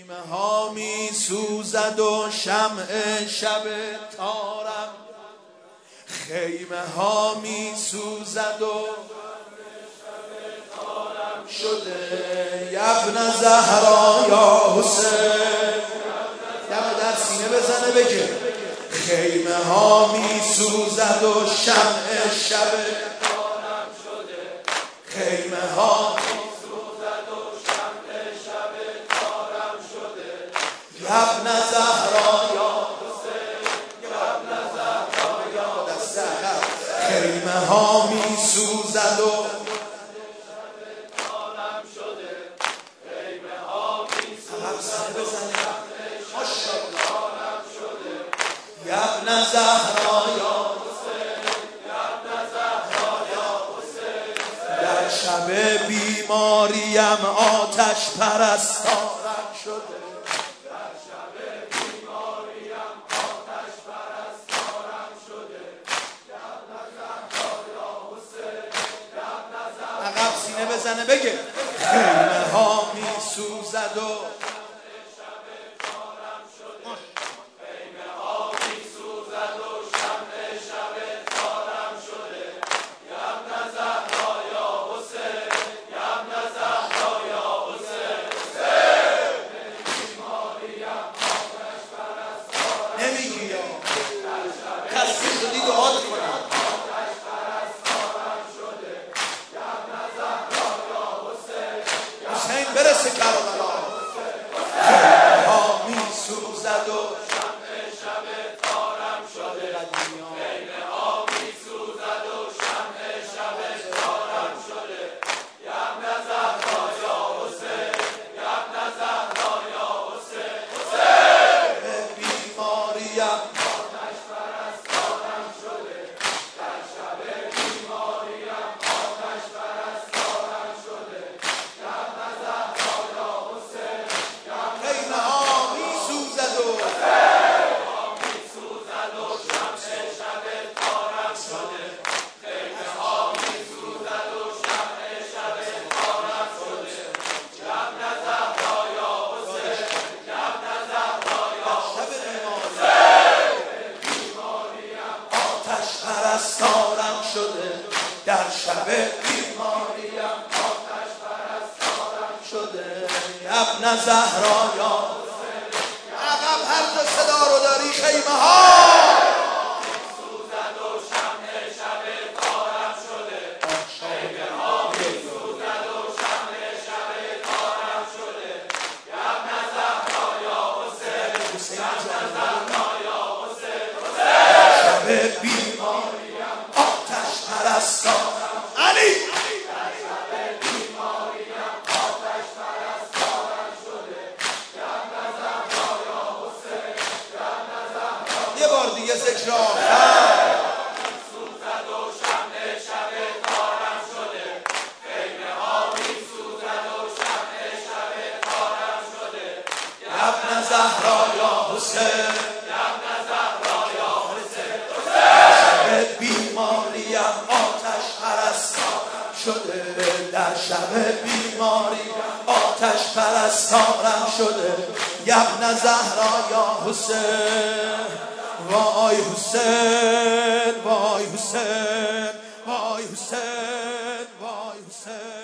خیمه ها می سوزد و شمع شب تارم، خیمه ها می سوزد و شده یبن زهرا یا حسین. دم در سینه بزنه بگه خیمه ها می سوزد و شمع شب تارم شده، خیمه ها می سوزد و شمع شب تارم شده، یبن زهرا یا حسین، یبن زهرا یا دست عقب. خیمه ها می سوزد و یبن زهرا یا حسین، یبن زهرا یا حسین. در شب بیماریم آتش پرستارم شده، در شب بیماریم آتش پرستارم شده، یبن زهرا یا حسین، یبن زهرا. عقب سینه بزنه بگه خیمه ها می سوزد و برسه کربلا. خیمه ها می سوزد و شمع شب تارم شده، خیمه ها می سوزد و شمع شب تارم شده، یبن زهرا یا حسین، یبن زهرا یا حسین. حسین بیماریم آتش پرستارم شده، در شب بیماریم آتش پرستارم شده، یبن زهرا یا حسین. خیمه ها می سوزد و شمع شب تارم شده، خیمه ها می سوزد و شمع شب تارم شده، یبن زهرا یا حسین، یبن زهرا یا حسین. بیماریم آتش پرستارم شده، در شب بیماریم آتش پرستارم شده، یبن زهرا یا حسین. عقب هر جا صدا رو داری خیمه ها می سوزد و شمع شب تارم شده، خیمه ها می سوزد و شمع شب تارم شده، یبن زهرا یا حسین، یبن زهرا یا حسین. شب بیماریم آتش پرستارم علی، در شب بیماریم آتش پرستارم شده، یبن زهرا یا حسین، یبن زهرا. یه بار دیگه ذکر آخر. می سوزد و شمع شب تارم شده، خیمه ها می سوزد و شمع شب تارم شده، یبن زهرا یا حسین، یبن زهرا یا حسین. شب بیماریم آتش پرستارم شده، در شب بیماری آتش پرستارم شده، یبن زهرا یا حسین. وای حسین، وای حسین، وای حسین، وای حسین.